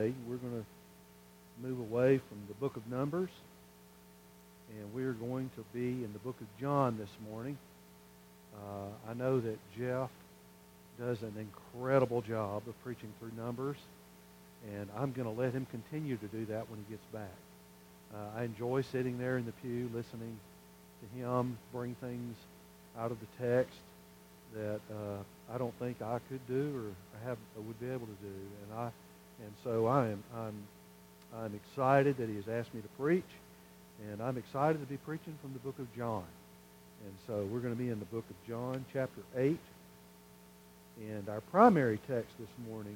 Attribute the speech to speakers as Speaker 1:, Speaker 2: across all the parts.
Speaker 1: We're going to move away from the book of Numbers, and we're going to be in the book of John this morning. I know that Jeff does an incredible job of preaching through Numbers, and I'm going to let him continue to do that when he gets back. I enjoy sitting there in the pew listening to him bring things out of the text that I don't think I could do or would be able to do, and so I'm excited that he has asked me to preach, and I'm excited to be preaching from the book of John. And so we're going to be in the book of John, chapter 8, and our primary text this morning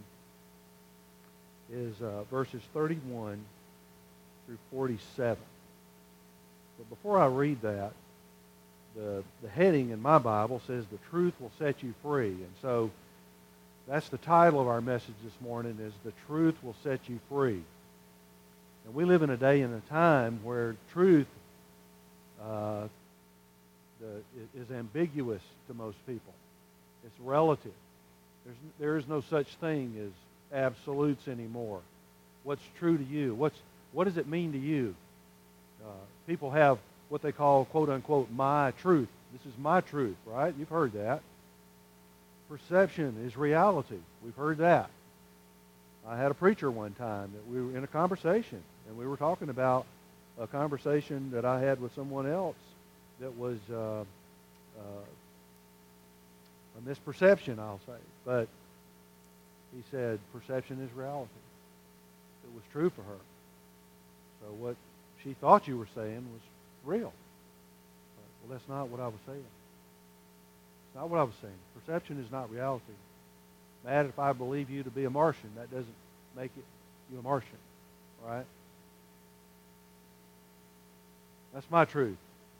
Speaker 1: is verses 31 through 47. But before I read that, the heading in my Bible says, "The truth will set you free." And so that's the title of our message this morning, is "The truth will set you free." And we live in a day and a time where truth is ambiguous to most people. It's relative. There is no such thing as absolutes anymore. What's true to you? What does it mean to you? People have what they call, quote unquote, my truth. This is my truth, right? You've heard that. Perception is reality. We've heard that. I had a preacher one time that we were in a conversation, and we were talking about a conversation that I had with someone else that was a misperception, I'll say. But he said perception is reality. It was true for her. So what she thought you were saying was real. Well, that's not what I was saying. It's not what I was saying. Perception is not reality. Matt, if I believe you to be a Martian, that doesn't make you a Martian, right? That's my truth.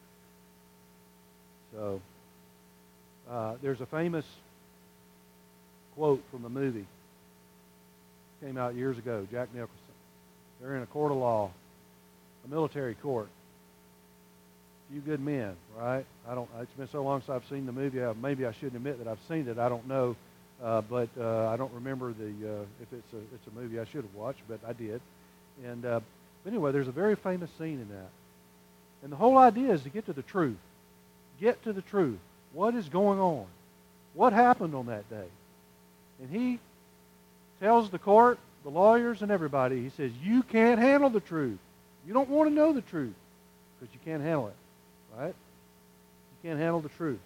Speaker 1: So, there's a famous quote from a movie. Came out years ago, Jack Nicholson. They're in a court of law, a military court. A few good men, right? It's been so long since I've seen the movie. Maybe I shouldn't admit that I've seen it. I don't know. But I don't remember if it's a movie I should have watched, but I did. And but anyway, there's a very famous scene in that. And the whole idea is to get to the truth. Get to the truth. What is going on? What happened on that day? And he tells the court, the lawyers, and everybody, he says, you can't handle the truth. You don't want to know the truth because you can't handle it, right? You can't handle the truth.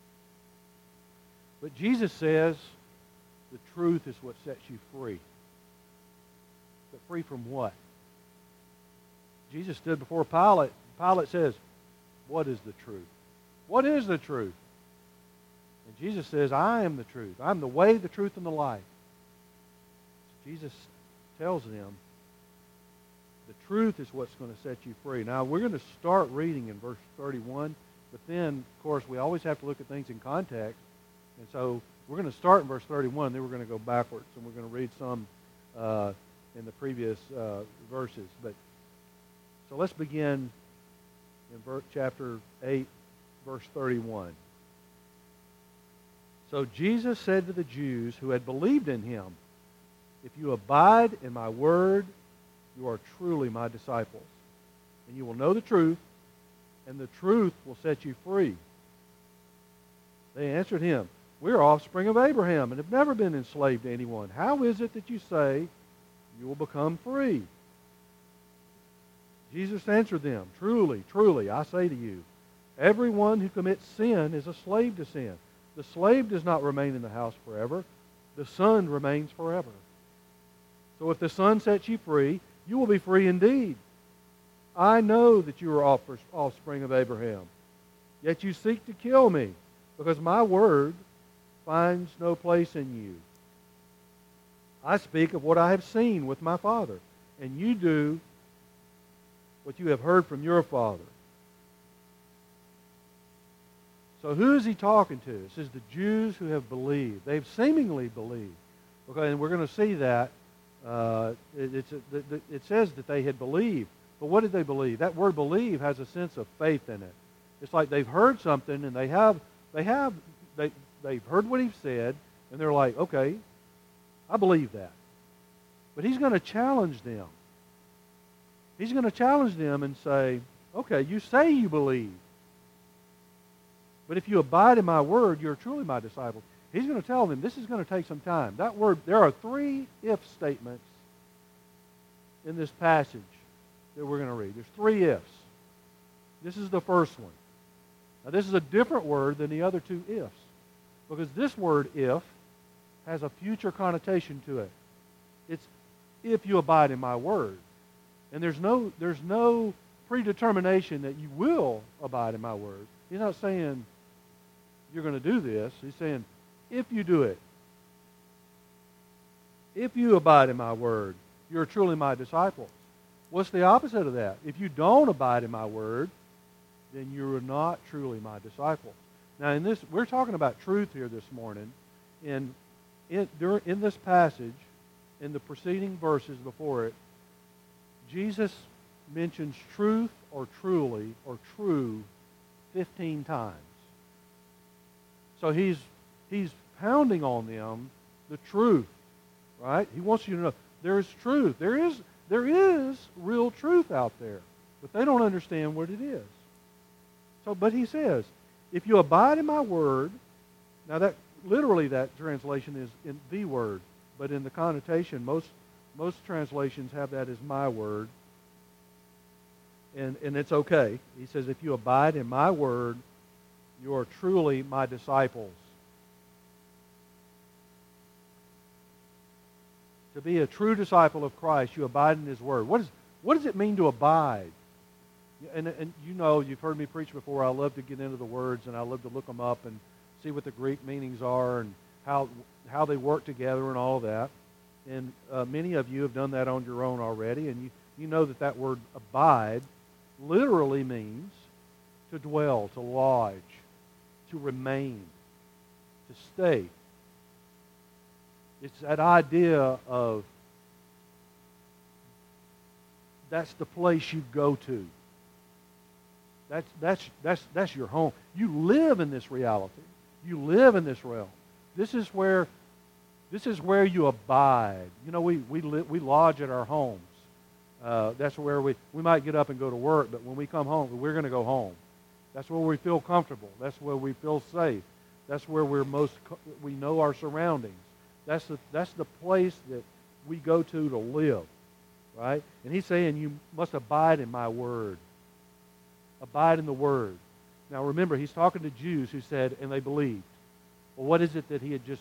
Speaker 1: But Jesus says the truth is what sets you free. But free from what? Jesus stood before Pilate. Pilate says, what is the truth? What is the truth? And Jesus says, I am the truth. I'm the way, the truth, and the life. So Jesus tells them, the truth is what's going to set you free. Now, we're going to start reading in verse 31, but then, of course, we always have to look at things in context. And so we're going to start in verse 31, then we're going to go backwards, and we're going to read some in the previous verses. So let's begin in chapter 8, verse 31. So Jesus said to the Jews who had believed in him, if you abide in my word, you are truly my disciples, and you will know the truth, and the truth will set you free. They answered him, we are offspring of Abraham and have never been enslaved to anyone. How is it that you say you will become free? Jesus answered them, truly, truly, I say to you, everyone who commits sin is a slave to sin. The slave does not remain in the house forever. The Son remains forever. So if the Son sets you free, you will be free indeed. I know that you are offspring of Abraham, yet you seek to kill me, because my word finds no place in you. I speak of what I have seen with my Father, and you do what you have heard from your father. So who is he talking to? It says the Jews who have believed. They've seemingly believed. Okay, and we're going to see that. It says that they had believed. But what did they believe? That word believe has a sense of faith in it. It's like they've heard something and they've heard what he said, and they're like, okay, I believe that. But he's going to challenge them. He's going to challenge them and say, okay, you say you believe. But if you abide in my word, you're truly my disciples. He's going to tell them this is going to take some time. That word, there are 3 if statements in this passage that we're going to read. There's 3 ifs. This is the first one. Now, this is a different word than the other 2 ifs, because this word if has a future connotation to it. It's if you abide in my word. And there's no predetermination that you will abide in my word. He's not saying you're going to do this. He's saying if you do it, if you abide in my word, you're truly my disciples. What's the opposite of that? If you don't abide in my word, then you're not truly my disciples. Now, in this, we're talking about truth here this morning. In this passage, in the preceding verses before it, Jesus mentions truth or truly or true 15 times. So he's pounding on them the truth, right? He wants you to know there is truth. There is real truth out there, but they don't understand what it is. So, but he says, if you abide in my word, now that literally that translation is in the word, but in the connotation, most translations have that as my word, and it's okay. He says, if you abide in my word, you are truly my disciples. To be a true disciple of Christ, you abide in his word. What does it mean to abide? And you know, you've heard me preach before, I love to get into the words, and I love to look them up and see what the Greek meanings are and how they work together and all that. And many of you have done that on your own already, and you know that word abide literally means to dwell, to lodge, to remain, to stay. It's that idea of that's the place you go to. That's your home. You live in this reality. You live in this realm. This is where you abide. You know, we lodge at our homes. That's where we might get up and go to work, but when we come home, we're going to go home. That's where we feel comfortable. That's where we feel safe. That's where we know our surroundings. That's the place that we go to live, right? And he's saying you must abide in my word. Abide in the word. Now remember, he's talking to Jews who said, and they believed. Well, what is it that he had just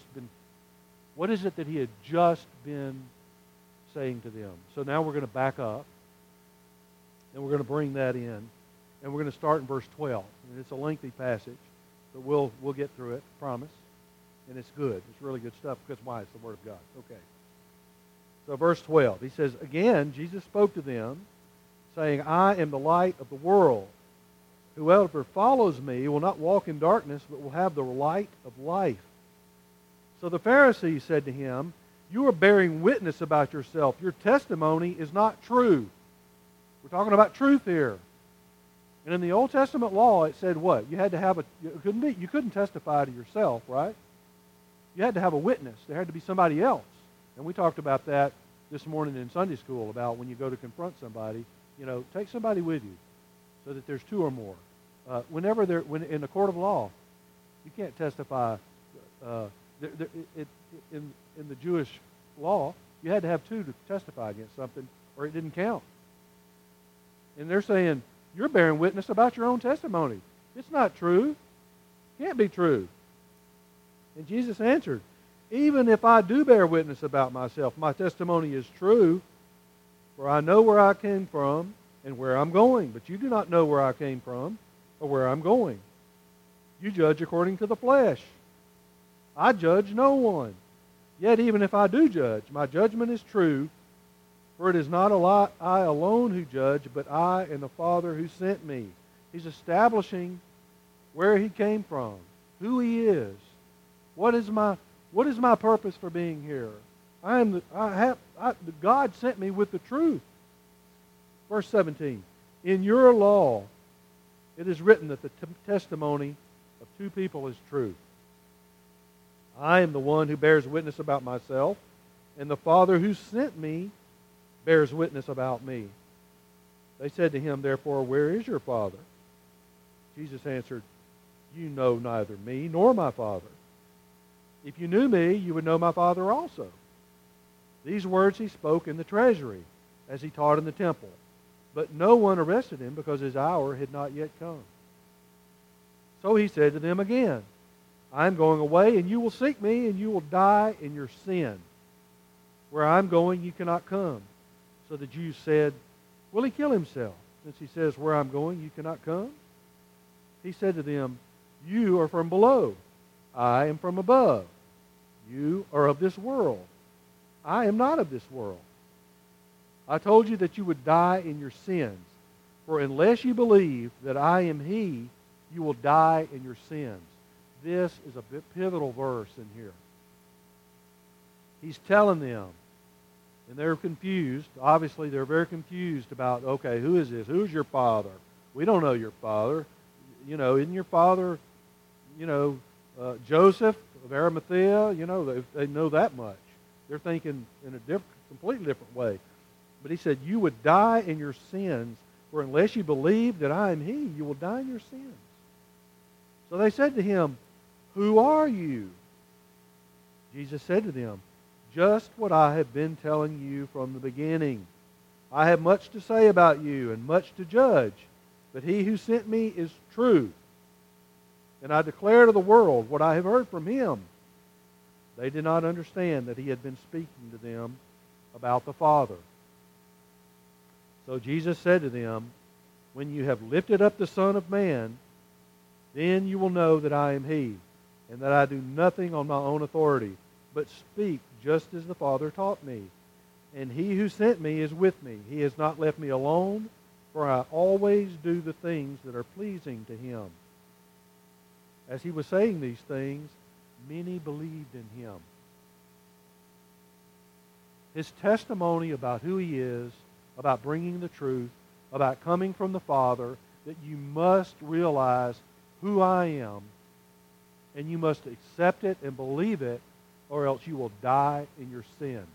Speaker 1: been saying to them? So now we're going to back up, and we're going to bring that in, and we're going to start in verse 12. And it's a lengthy passage, but we'll get through it, promise. And it's good. It's really good stuff because why? It's the Word of God. Okay. So verse 12, he says, again, Jesus spoke to them, saying, I am the light of the world. Whoever follows me will not walk in darkness, but will have the light of life. So the Pharisees said to him, you are bearing witness about yourself. Your testimony is not true. We're talking about truth here. And in the Old Testament law, it said what? You had to have you couldn't testify to yourself, right? You had to have a witness. There had to be somebody else. And we talked about that this morning in Sunday school, about when you go to confront somebody, take somebody with you so that there's 2 or more. When in the court of law, you can't testify. In the Jewish law, you had to have 2 to testify against something, or it didn't count. And they're saying, you're bearing witness about your own testimony. It's not true. It can't be true. And Jesus answered, even if I do bear witness about myself, my testimony is true, for I know where I came from and where I'm going. But you do not know where I came from or where I'm going. You judge according to the flesh. I judge no one. Yet even if I do judge, my judgment is true, for it is not I alone who judge, but I and the Father who sent me. He's establishing where he came from, who he is. What is my purpose for being here? God sent me with the truth. Verse 17, in your law it is written that the testimony of 2 people is true. I am the one who bears witness about myself, and the Father who sent me bears witness about me. They said to him, therefore, where is your Father? Jesus answered, you know neither me nor my Father. If you knew me, you would know my Father also. These words he spoke in the treasury, as he taught in the temple. But no one arrested him, because his hour had not yet come. So he said to them again, I am going away, and you will seek me, and you will die in your sin. Where I am going, you cannot come. So the Jews said, will he kill himself, since he says, where I am going, you cannot come? He said to them, you are from below. I am from above. You are of this world. I am not of this world. I told you that you would die in your sins. For unless you believe that I am He, you will die in your sins. This is a pivotal verse in here. He's telling them, and they're confused. Obviously, they're very confused about, okay, who is this? Who's your father? We don't know your father. You know, isn't your father, Joseph of Arimathea? You know, they know that much. They're thinking in a completely different way. But he said, you would die in your sins, for unless you believe that I am He, you will die in your sins. So they said to him, who are you? Jesus said to them, just what I have been telling you from the beginning. I have much to say about you and much to judge, but He who sent me is true. And I declare to the world what I have heard from Him. They did not understand that He had been speaking to them about the Father. So Jesus said to them, when you have lifted up the Son of Man, then you will know that I am He, and that I do nothing on my own authority, but speak just as the Father taught me. And He who sent me is with me. He has not left me alone, for I always do the things that are pleasing to Him. As He was saying these things, many believed in Him. His testimony about who He is, about bringing the truth, about coming from the Father, that you must realize who I am, and you must accept it and believe it, or else you will die in your sins.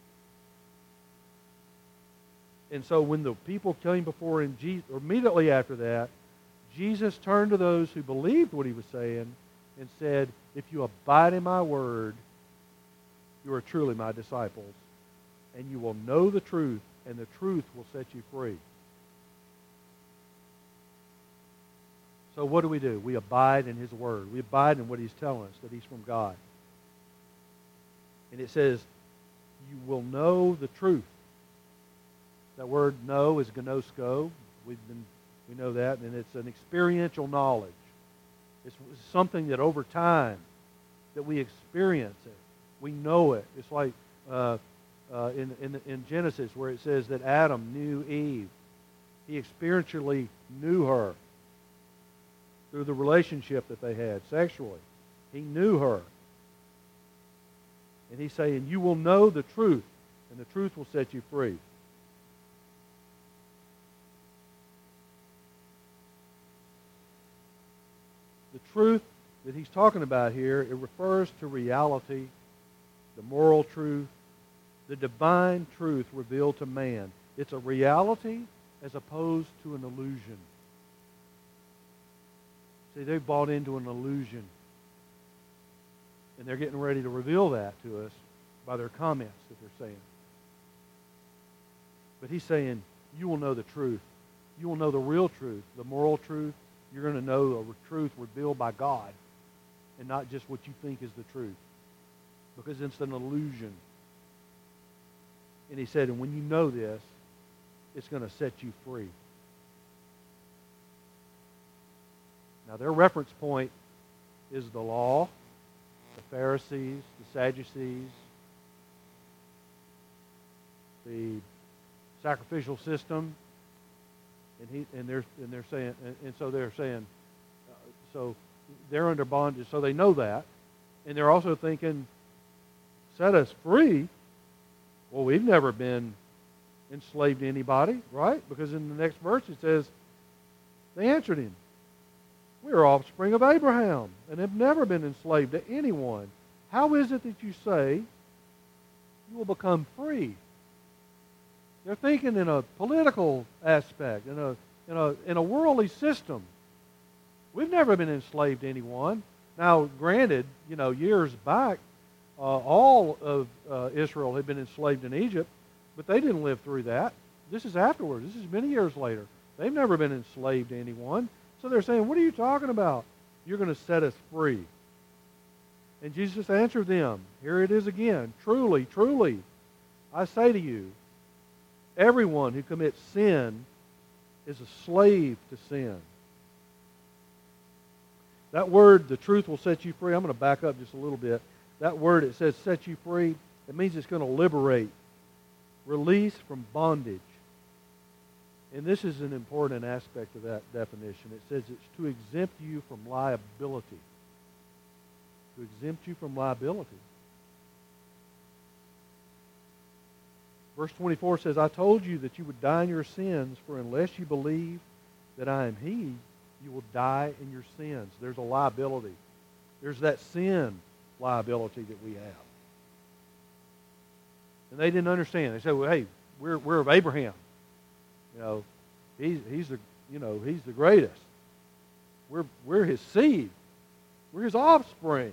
Speaker 1: And so when the people came before Him, immediately after that, Jesus turned to those who believed what He was saying and said, if you abide in my word, you are truly my disciples, and you will know the truth, and the truth will set you free. So what do? We abide in His word. We abide in what He's telling us, that He's from God. And it says, you will know the truth. That word know is gnosko. We know that, and it's an experiential knowledge. It's something that over time, that we experience it. We know it. It's like in Genesis where it says that Adam knew Eve. He experientially knew her through the relationship that they had sexually. He knew her. And He's saying, you will know the truth, and the truth will set you free. The truth that He's talking about here, it refers to reality, the moral truth, the divine truth revealed to man. It's a reality as opposed to an illusion. See, they've bought into an illusion. And they're getting ready to reveal that to us by their comments that they're saying. But He's saying, you will know the truth. You will know the real truth, the moral truth. You're going to know a truth revealed by God, and not just what you think is the truth, because it's an illusion. And He said, and when you know this, it's going to set you free. Now, their reference point is the law, the Pharisees, the Sadducees, the sacrificial system, and they're saying, and so they're saying, so they're under bondage, so they know that, and they're also thinking, set us free. Well, we've never been enslaved to anybody, right? Because in the next verse it says, they answered Him, we are offspring of Abraham and have never been enslaved to anyone. How is it that you say you will become free. They're thinking in a political aspect, in a worldly system. We've never been enslaved to anyone. Now, granted, years back, all of Israel had been enslaved in Egypt, but they didn't live through that. This is afterwards. This is many years later. They've never been enslaved to anyone. So they're saying, what are you talking about? You're going to set us free. And Jesus answered them, here it is again, truly, truly, I say to you, everyone who commits sin is a slave to sin. That word, the truth will set you free, I'm going to back up just a little bit. That word, it says set you free, it means it's going to liberate, release from bondage. And this is an important aspect of that definition. It says it's to exempt you from liability. To exempt you from liability. Verse 24 says, I told you that you would die in your sins, for unless you believe that I am He, you will die in your sins. There's a liability. There's that sin liability that we have. And they didn't understand. They said, well, hey, we're of Abraham. He's the greatest. We're his seed. We're his offspring.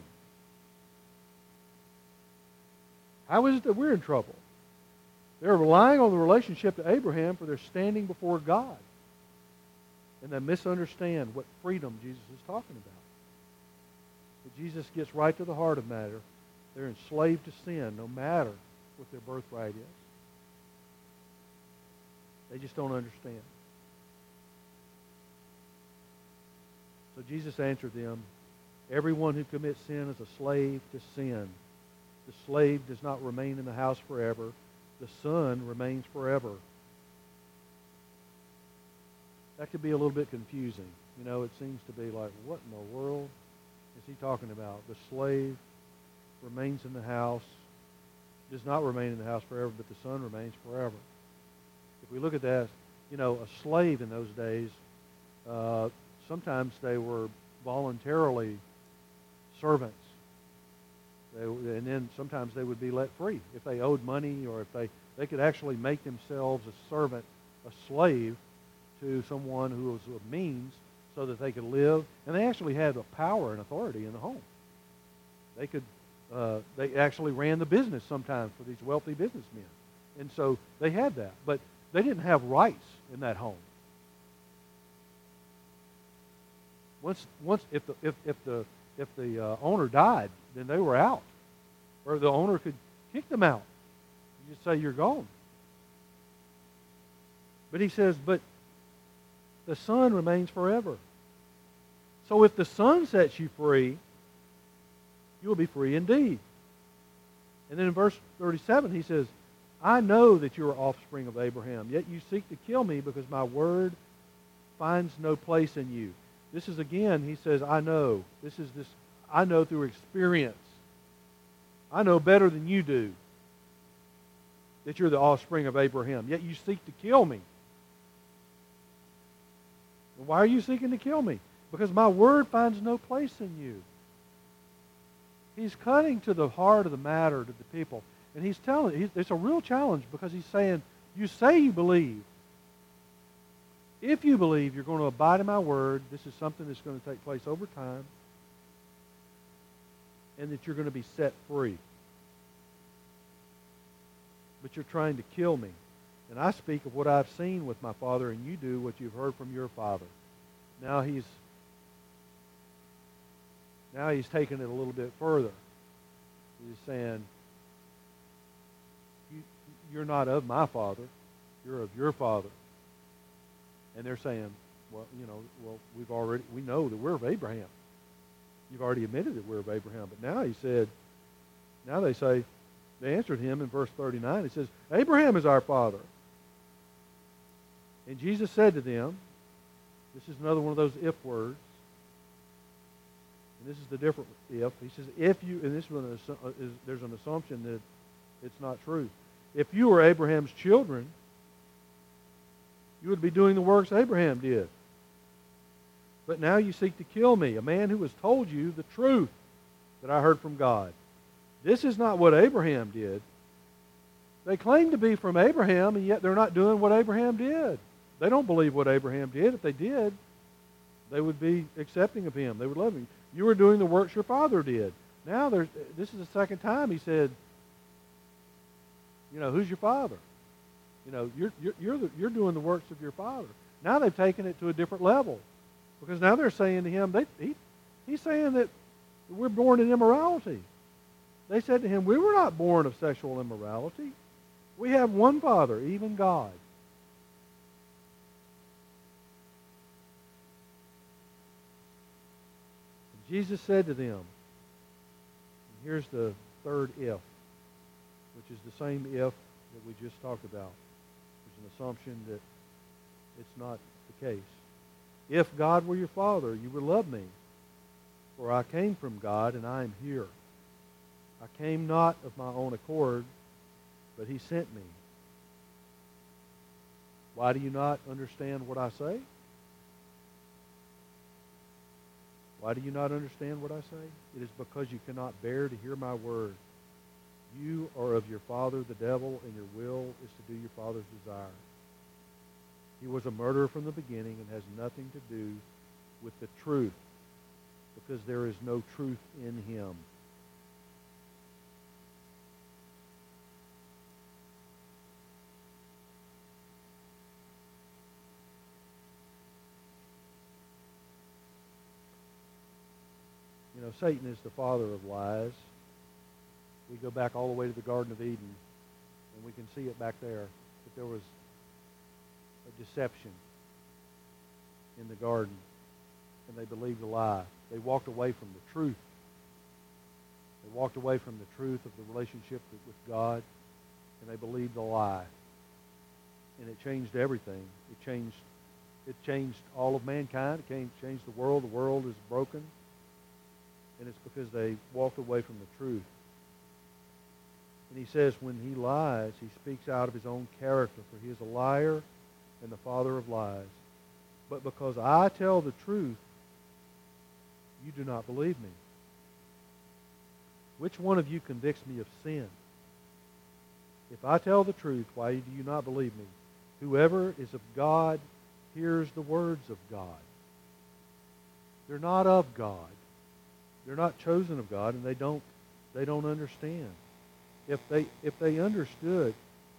Speaker 1: How is it that we're in trouble? They're relying on the relationship to Abraham for their standing before God. And they misunderstand what freedom Jesus is talking about. But Jesus gets right to the heart of the matter. They're enslaved to sin no matter what their birthright is. They just don't understand. So Jesus answered them, everyone who commits sin is a slave to sin. The slave does not remain in the house forever. The Son remains forever. That could be a little bit confusing. It seems to be like, what in the world is he talking about? The slave remains in the house, does not remain in the house forever, but the Son remains forever. If we look at that, a slave in those days, sometimes they were voluntarily servants. And then sometimes they would be let free if they owed money, or if they could actually make themselves a servant, a slave to someone who was of means so that they could live. And they actually had a power and authority in the home. They actually ran the business sometimes for these wealthy businessmen. And so they had that. But they didn't have rights in that home. If the owner died, then they were out. Or the owner could kick them out. You just say, you're gone. But he says, but the Son remains forever. So if the Son sets you free, you will be free indeed. And then in verse 37 he says, I know that you are offspring of Abraham, yet you seek to kill me because my word finds no place in you. This is again, he says, I know. I know through experience. I know better than you do that you're the offspring of Abraham, yet you seek to kill me. Why are you seeking to kill me? Because my word finds no place in you. He's cutting to the heart of the matter to the people. And he's telling, it's a real challenge because he's saying, you say you believe. If you believe you're going to abide in my word, this is something that's going to take place over time, and that you're going to be set free. But you're trying to kill me. And I speak of what I've seen with my Father, and you do what you've heard from your father. Now he's taking it a little bit further. He's saying, you're not of my father, you're of your father. And they're saying, well, we know that we're of Abraham. You've already admitted that we're of Abraham. But now they answered him in verse 39. It says, Abraham is our father. And Jesus said to them, this is another one of those if words. And this is the different if. He says, if you, and this one there's an assumption that it's not true. If you were Abraham's children, you would be doing the works Abraham did. But now you seek to kill me, a man who has told you the truth that I heard from God. This is not what Abraham did. They claim to be from Abraham, and yet they're not doing what Abraham did. They don't believe what Abraham did. If they did, they would be accepting of him. They would love him. You were doing the works your father did. Now, this is the second time he said, who's your father? You're doing the works of your father. Now they've taken it to a different level. Because now they're saying to him, he's saying that we're born in immorality. They said to him, we were not born of sexual immorality. We have one Father, even God. And Jesus said to them, and here's the third if, which is the same if that we just talked about. There's an assumption that it's not the case. If God were your Father, you would love me, for I came from God and I am here. I came not of my own accord, but he sent me. Why do you not understand what I say? Why do you not understand what I say? It is because you cannot bear to hear my word. You are of your father the devil, and your will is to do your father's desire. He was a murderer from the beginning and has nothing to do with the truth, because there is no truth in him. Satan is the father of lies. We go back all the way to the Garden of Eden, and we can see it back there, that there was a deception in the garden, and they believed a lie. They walked away from the truth. They walked away from the truth of the relationship with God, and they believed a lie. And it changed everything. It changed all of mankind. It changed the world. The world is broken. And it's because they walked away from the truth. And he says when he lies, he speaks out of his own character, for he is a liar and the father of lies. But because I tell the truth, you do not believe me. Which one of you convicts me of sin? If I tell the truth, why do you not believe me? Whoever is of God hears the words of God. They're not of God. They're not chosen of God, and they don't understand. If they understood,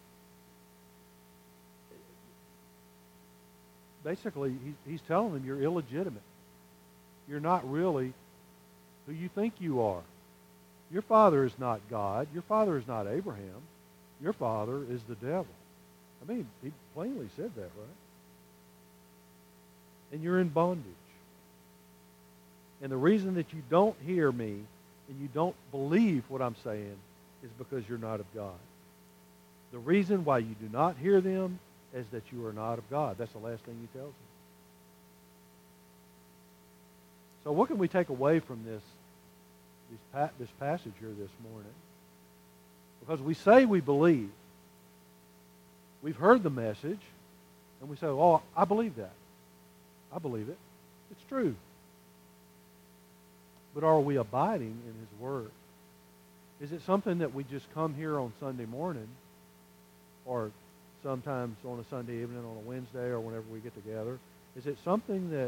Speaker 1: basically he's telling them you're illegitimate. You're not really who you think you are. Your father is not God. Your father is not Abraham. Your father is the devil. I mean, he plainly said that, right? And you're in bondage. And the reason that you don't hear me and you don't believe what I'm saying is because you're not of God. The reason why you do not hear them is that you are not of God. That's the last thing he tells them. So what can we take away from this passage here this morning? Because we say we believe. We've heard the message, and we say, oh, I believe that. I believe it. It's true. But are we abiding in his word? Is it something that we just come here on Sunday morning, or sometimes on a Sunday evening, on a Wednesday, or whenever we get together? Is it something that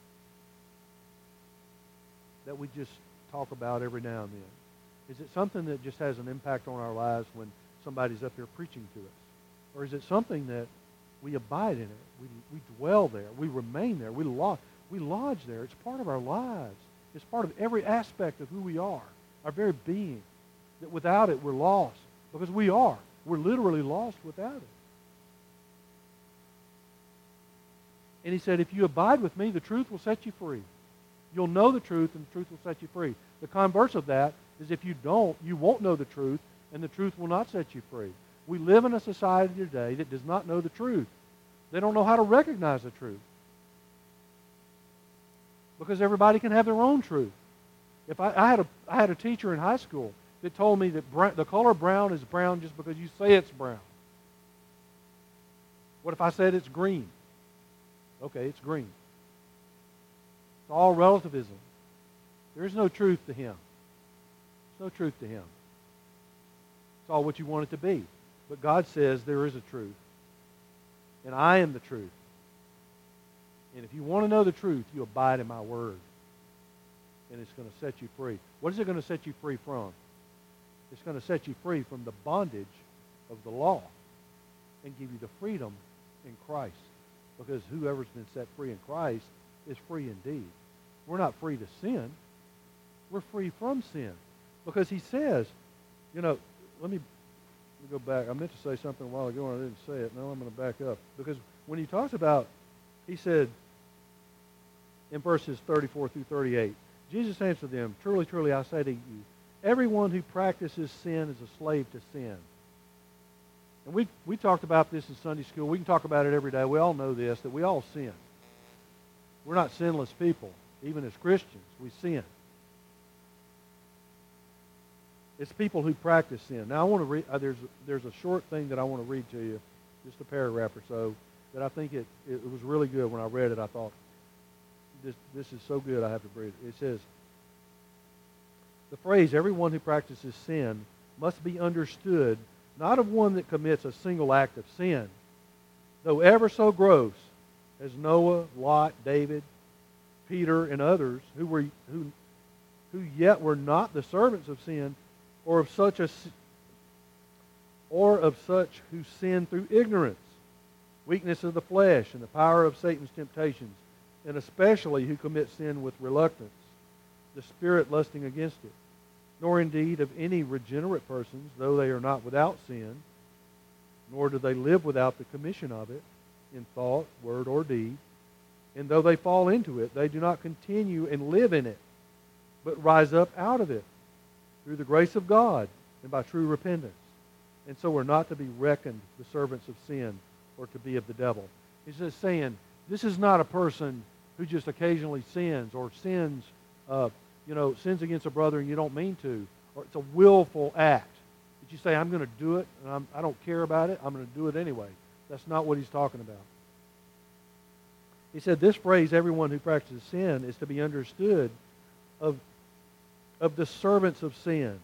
Speaker 1: we just talk about every now and then? Is it something that just has an impact on our lives when somebody's up here preaching to us? Or is it something that we abide in it? We dwell there. We remain there. We lodge there. It's part of our lives. It's part of every aspect of who we are, our very being. That without it, we're lost. Because we are. We're literally lost without it. And he said, if you abide with me, the truth will set you free. You'll know the truth, and the truth will set you free. The converse of that is if you don't, you won't know the truth, and the truth will not set you free. We live in a society today that does not know the truth. They don't know how to recognize the truth. Because everybody can have their own truth. If I had a teacher in high school that told me that the color brown is brown just because you say it's brown. What if I said it's green? Okay, it's green. It's all relativism. There is no truth to him. There's no truth to him. It's all what you want it to be. But God says there is a truth. And I am the truth. And if you want to know the truth, you abide in my word. And it's going to set you free. What is it going to set you free from? It's going to set you free from the bondage of the law and give you the freedom in Christ. Because whoever's been set free in Christ is free indeed. We're not free to sin. We're free from sin. Because he says, let me go back. I meant to say something a while ago and I didn't say it. Now I'm going to back up. Because when he talks about, he said in verses 34 through 38, Jesus answered them, "Truly, truly, I say to you, everyone who practices sin is a slave to sin." And we talked about this in Sunday school. We can talk about it every day. We all know this, that we all sin. We're not sinless people. Even as Christians, we sin. It's people who practice sin. Now, I want to read. There's a short thing that I want to read to you, just a paragraph or so, that I think it was really good. When I read it, I thought, this is so good I have to read it. It says, the phrase, everyone who practices sin, must be understood not of one that commits a single act of sin, though ever so gross, as Noah, Lot, David, Peter, and others, who yet were not the servants of sin, or of such who sin through ignorance, weakness of the flesh, and the power of Satan's temptations, and especially who commit sin with reluctance, the spirit lusting against it, nor indeed of any regenerate persons, though they are not without sin, nor do they live without the commission of it, in thought, word, or deed, and though they fall into it, they do not continue and live in it, but rise up out of it, through the grace of God, and by true repentance, and so are not to be reckoned the servants of sin, or to be of the devil. He's just saying, this is not a person who just occasionally sins, or sins against a brother and you don't mean to, or it's a willful act that you say, I'm going to do it, and I don't care about it, I'm going to do it anyway. That's not what he's talking about. He said this phrase, everyone who practices sin, is to be understood of the servants of sin.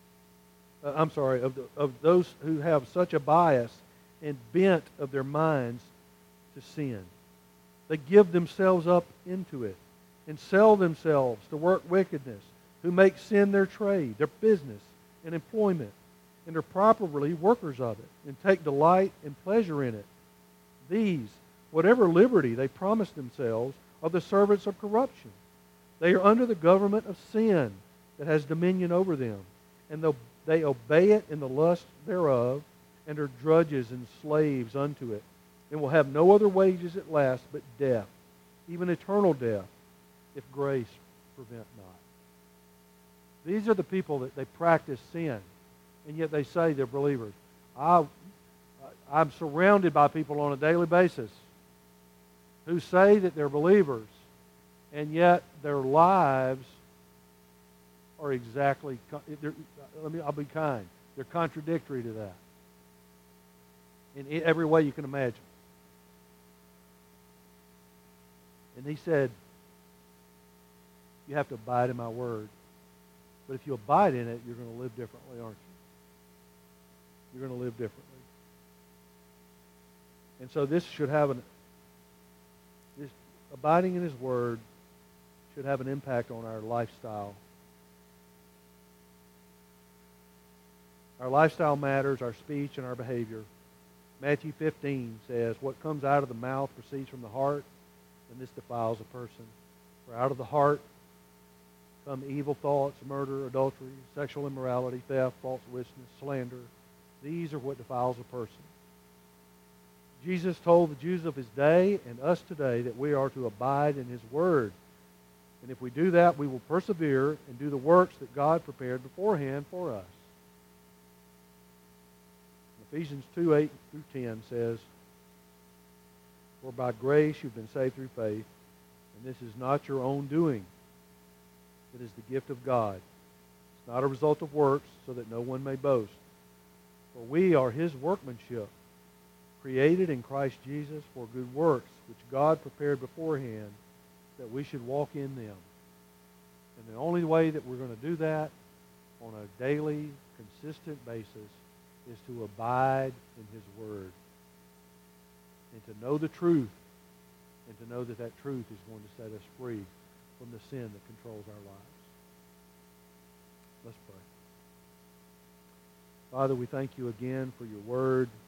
Speaker 1: Of those who have such a bias and bent of their minds to sin. They give themselves up into it and sell themselves to work wickedness, who make sin their trade, their business, and employment, and are properly workers of it, and take delight and pleasure in it. These, whatever liberty they promise themselves, are the servants of corruption. They are under the government of sin that has dominion over them, and they obey it in the lust thereof, and are drudges and slaves unto it, and will have no other wages at last but death, even eternal death, if grace prevent not. These are the people that they practice sin, and yet they say they're believers. I'm surrounded by people on a daily basis who say that they're believers, and yet their lives are exactly, I'll be kind, they're contradictory to that in every way you can imagine. And he said, you have to abide in my word. But if you abide in it, you're going to live differently, aren't you? You're going to live differently. And so this should have this abiding in his word should have an impact on our lifestyle. Our lifestyle matters, our speech, and our behavior. Matthew 15 says, what comes out of the mouth proceeds from the heart, and this defiles a person. For out of the heart come evil thoughts, murder, adultery, sexual immorality, theft, false witness, slander. These are what defiles a person. Jesus told the Jews of his day and us today that we are to abide in his word. And if we do that, we will persevere and do the works that God prepared beforehand for us. Ephesians 2:8 through 10 says, for by grace you've been saved through faith, and this is not your own doing. It is the gift of God. It's not a result of works, so that no one may boast. For we are his workmanship, created in Christ Jesus for good works, which God prepared beforehand that we should walk in them. And the only way that we're going to do that on a daily, consistent basis is to abide in His Word and to know the truth and to know that that truth is going to set us free from the sin that controls our lives. Let's pray. Father, we thank you again for your Word.